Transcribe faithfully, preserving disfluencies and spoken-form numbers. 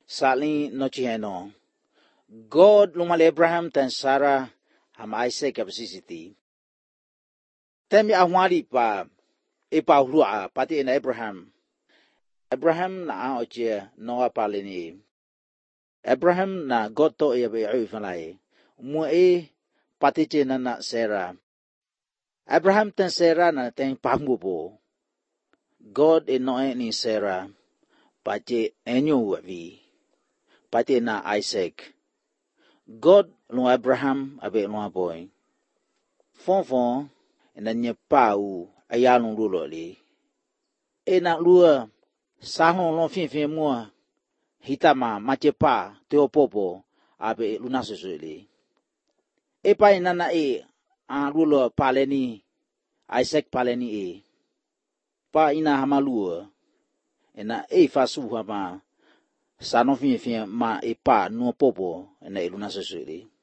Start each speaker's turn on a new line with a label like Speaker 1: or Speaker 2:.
Speaker 1: Salin nochiheno. God lumal Abraham dan Sarah ham Isaac absisiti. Temi ahwali pa ipa hulua pati na Abraham. Abraham na oje Noah palini. Abraham na God to e be ufanai. Mu e pati na na Sarah. Abraham dan Sarah na teng pangbubo. God e noe ni Sarah. Pati enyo vi. Pati na Isaac. God lo Abraham abe lo boy. Fon fon na nye pau ayalong lulo li. E na lua sahon long fin fin mua hitama machepa teopopo abe luna susuli. E pa ina na e a lulo paleni Isaac paleni e. Pa ina hamalua ena e fasu hama sanon fin fin ma e pa no popo ena e luna susuli.